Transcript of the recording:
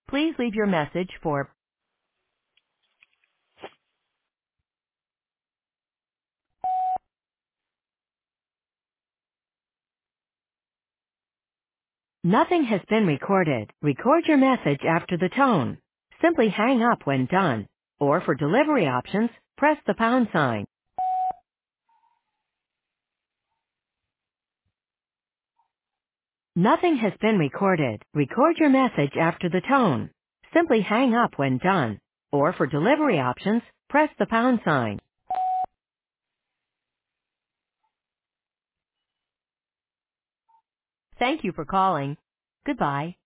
Please leave your message for nothing has been recorded. Record your message after the tone. Simply hang up when done. Or for delivery options, press the pound sign. Nothing has been recorded. Record your message after the tone. Simply hang up when done. Or for delivery options, press the pound sign. Thank you for calling. Goodbye.